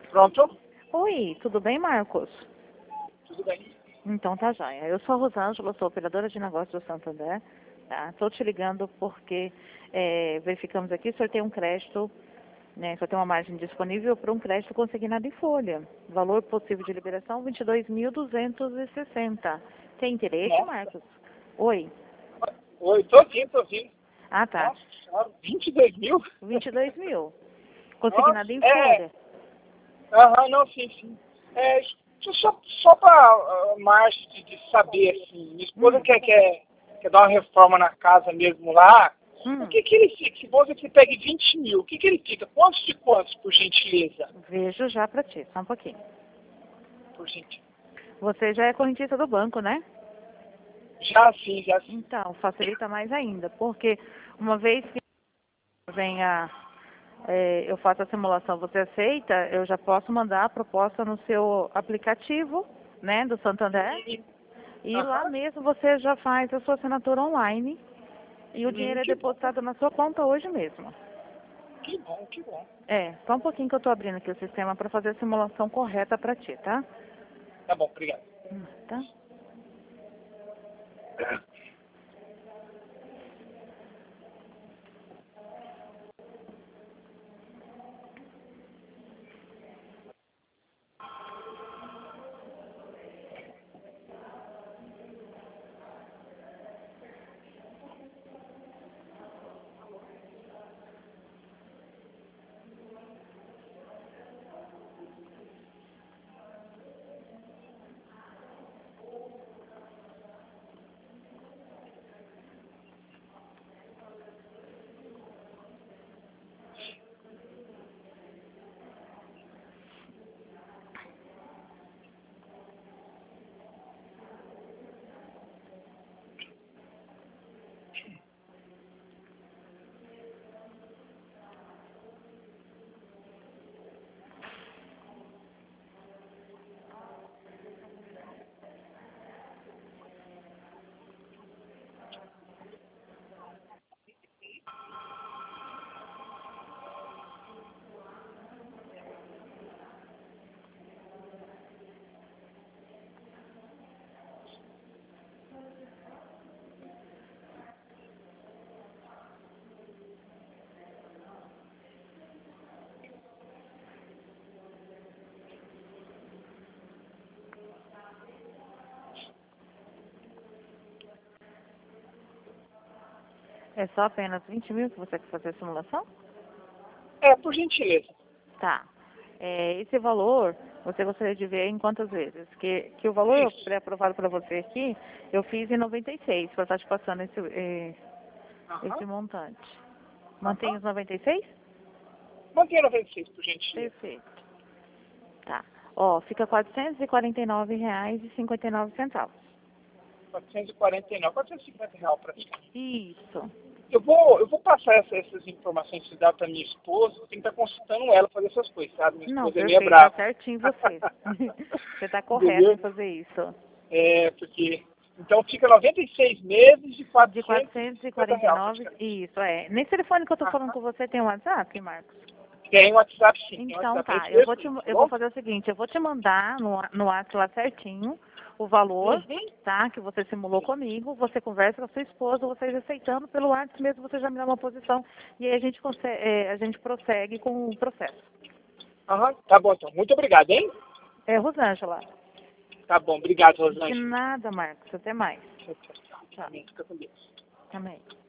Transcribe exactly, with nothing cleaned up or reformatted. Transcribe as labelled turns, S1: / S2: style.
S1: Pronto?
S2: Oi, tudo bem, Marcos?
S1: Tudo bem.
S2: Então tá joia. Eu sou a Rosângela, sou operadora de negócios do Santander. Tá? Estou te ligando porque é, verificamos aqui, o senhor tem um crédito, né? O senhor tem uma margem disponível para um crédito consignado em folha. Valor possível de liberação vinte e dois mil duzentos e sessenta. Tem interesse,
S1: Nossa.
S2: Marcos? Oi.
S1: Oi, tô ouvindo, tô ouvindo.
S2: Ah, tá.
S1: Nossa senhora, vinte e dois mil?
S2: vinte e dois mil. Consignado
S1: Nossa,
S2: em
S1: é.
S2: folha.
S1: Aham, não, sim, sim. É, só, só para uh, margem de, de saber, assim, minha esposa
S2: Hum.
S1: quer, quer, quer dar uma reforma na casa mesmo lá.
S2: Hum.
S1: O que que ele fica? Se você que pegue vinte mil, o que que ele fica? Quantos de quantos, por gentileza?
S2: Vejo já para ti, só um pouquinho.
S1: Por gentileza.
S2: Você já é correntista do banco, né?
S1: Já sim, já sim.
S2: Então, facilita mais ainda, porque uma vez que venha, é, eu faço a simulação, você aceita, eu já posso mandar a proposta no seu aplicativo, né, do Santander,
S1: E,
S2: e lá
S1: aham,
S2: mesmo você já faz a sua assinatura online e o
S1: hum,
S2: dinheiro é
S1: que bom,
S2: depositado na sua conta hoje mesmo.
S1: que bom, que bom.
S2: É, só um pouquinho que eu estou abrindo aqui o sistema para fazer a simulação correta para ti, tá?
S1: Tá bom, obrigado.
S2: Hum, Tá? É só apenas vinte mil que você quer fazer a simulação?
S1: É, por gentileza.
S2: Tá. É, esse valor, você gostaria de ver em quantas vezes? Que, que o valor
S1: Isso.
S2: pré-aprovado para você aqui, eu fiz em noventa e seis, para estar te passando esse, eh,
S1: Aham,
S2: esse montante. Mantém
S1: aham.
S2: os noventa e seis?
S1: Mantenha noventa e seis, por gentileza.
S2: Perfeito. Tá. Ó, fica quatrocentos e quarenta e nove reais e cinquenta e nove centavos.
S1: quatrocentos e quarenta e nove, quatrocentos e cinquenta reais praticamente.
S2: Isso.
S1: Eu vou, eu vou passar essa, essas informações que você dá para minha esposa, eu tenho que estar consultando ela fazer essas coisas, sabe? Minha
S2: Não,
S1: esposa é meio
S2: perfeito, tá
S1: brava.
S2: certinho você. Você tá correto em
S1: Entendeu?
S2: fazer isso.
S1: É, porque... Então fica noventa e seis meses de
S2: De
S1: quatrocentos e
S2: quatrocentos e
S1: cinquenta
S2: quarenta e
S1: reais
S2: nove,
S1: praticamente.
S2: isso, é. Nesse telefone que eu tô falando
S1: Aham.
S2: com você tem um WhatsApp, Marcos?
S1: Tem WhatsApp sim, tem
S2: Então
S1: WhatsApp. É
S2: tá,
S1: esse
S2: eu vou
S1: mesmo,
S2: te,
S1: tá
S2: eu vou
S1: bom?
S2: fazer o seguinte, eu vou te mandar no, no WhatsApp lá certinho o valor,
S1: Uhum.
S2: tá? Que você simulou comigo, você conversa com a sua esposa, vocês aceitando pelo WhatsApp mesmo, você já me dá uma posição e aí a gente, consegue, é, a gente prossegue com o processo.
S1: Aham, tá bom então. Muito obrigado, hein?
S2: É, Rosângela.
S1: Tá bom, obrigado,
S2: De
S1: Rosângela.
S2: nada, Marcos. Até mais.
S1: Tchau, tchau, tchau.
S2: Tchau.
S1: Amém. Fica com Deus.
S2: Também.